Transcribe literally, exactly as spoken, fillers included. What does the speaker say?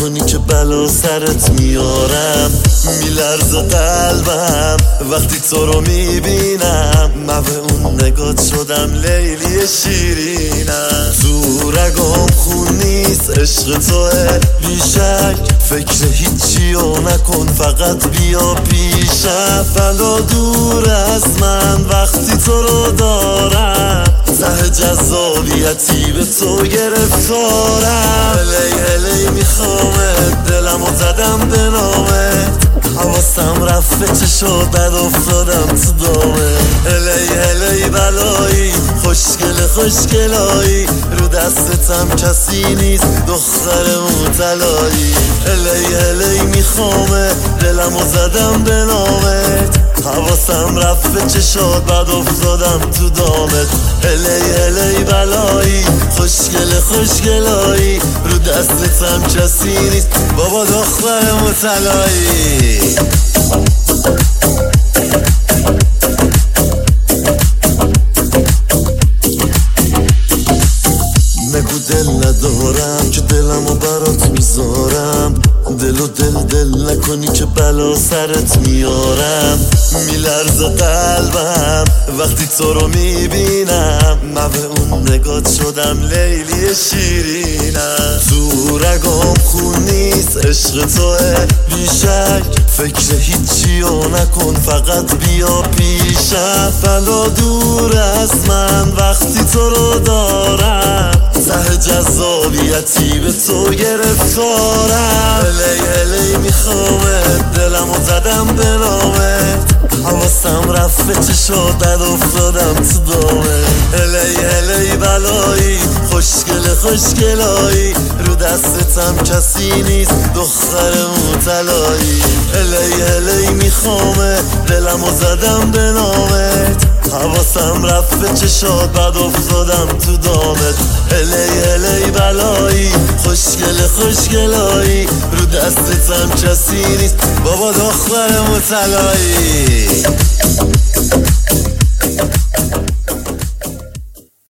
نکنی که بلا سرت میارم. میلرزه قلبم وقتی تو رو میبینم، من به اون نگات شدم لیلی شیرینم. تو رگام خون نیست عشق توه بیشک، فکر هیچی و نکن فقط بیا پیشم. بلا دور از من وقتی تو رو دارم، ته جذابیتی به تو گرفتارم. هلی هلی میخوامت، دلم و زدم به نامت، حواسم رفت به چه شد بد افتادم تو دامه. هلی هلی بلایی خوشگل خوشگلایی، رو دستتم کسی نیست دختر موطلایی. هلی هلی میخوامه، دلم و زدم به نامت، حواسم رفت به چه شد بد افتادم تو دامت. هلی هلی بلایی خوشگل خوشگلایی، رو دستتم کسی نیست بابا دختر موطلایی. نگو دل ندارم که دلمو برات میذارم، دل و دل دل نکنی که بلا سرت میارم. میلرزه قلبم وقتی تو رو میبینم، من به اون نگات شدم لیلی شیرینم. تو رگام خون نیست عشق توه بیشک، فکر هیچی و نکن فقط بیا پیشم. بلا دور از من وقتی تو رو دارم، ته جذابیتی به تو گرفتارم. هلی هلی میخوامت، دلم و زدم به نامت، حواسم رفت به چه شد بد افتادم تو دامه. هلی هلی بلایی خوشگل خوشگلایی، رو دستتم کسی نیست دختر موطلایی. هلی هلی میخوامه، دلم و زدم به نامت، حواسم رفت به چه شد بد افتادم تو دامت. هلی هلی بلایی خوشگل خوشگلایی، رو دستتم کسی نیست بابا دختر موطلایی.